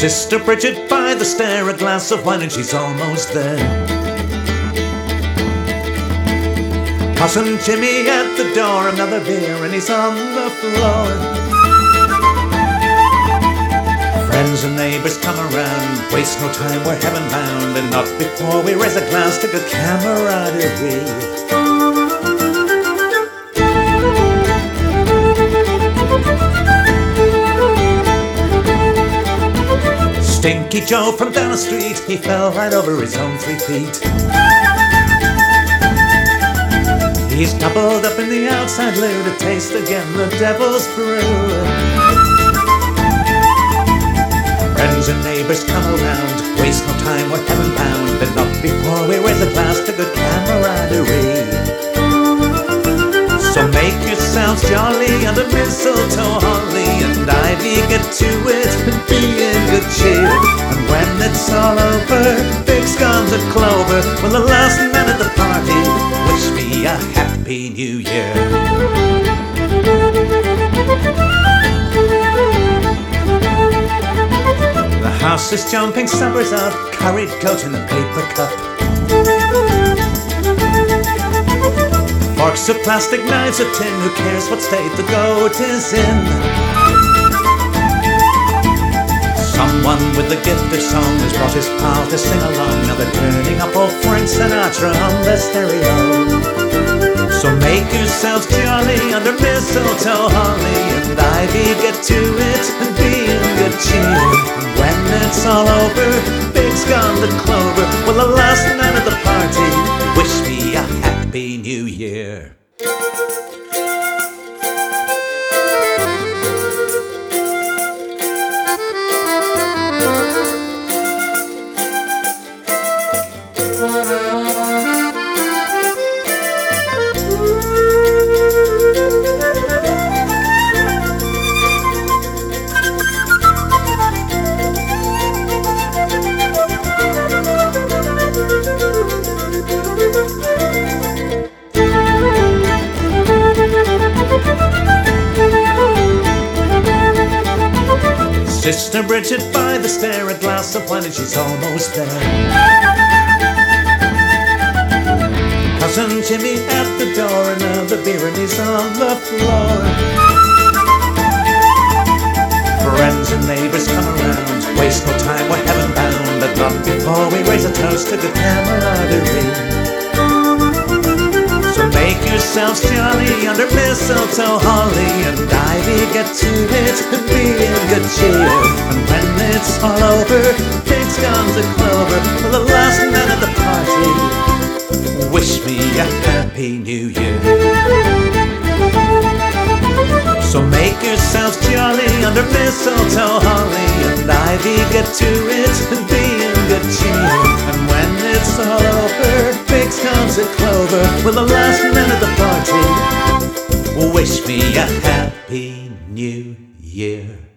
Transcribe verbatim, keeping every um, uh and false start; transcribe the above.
Sister Bridget by the stair, a glass of wine and she's almost there. Cousin Jimmy at the door, another beer and he's on the floor. Friends and neighbours come around, waste no time, we're heaven bound, and not before we raise a glass to good camaraderie. Stinky Joe from down the street, he fell right over his own three feet. He's doubled up in the outside loo to taste again the devil's brew. Friends and neighbours come around, waste no time, we're heaven bound, and not before we raise a glass to good camaraderie. So make yourselves jolly under mistletoe, holly and ivy, get to it and be in good cheer. And when it's all over, big scones and clover, when the last man at the party, wish me a happy new year. The house is jumping, supper's up, curried goat in a paper cup. Forks of plastic, knives of tin, who cares what state the goat is in? Someone with the gift of song has brought his pal to sing along. Now they're turning up old Frank Sinatra on their stereo. So make yourselves jolly under mistletoe, holly and ivy, get to it and be in good cheer. And when it's all over, big scones and clover, well, the last night of the party, wish me a happy new year. Sister Bridget by the stair, a glass of wine and she's almost there. Cousin Jimmy at the door, another beer and he's on the floor. Friends and neighbours come around, waste no time, we're heaven bound, but not before we raise a toast to good camaraderie. So make yourselves jolly under mistletoe, holly and ivy, get to it and be in good cheer. And when it's all over, big scones and clover, for the last night of the party, wish me a happy new year. So make yourselves jolly under mistletoe, holly and ivy, get to it and be in good cheer. And when it's all over, big scones and clover, for the last night of the party, wish me a happy new year.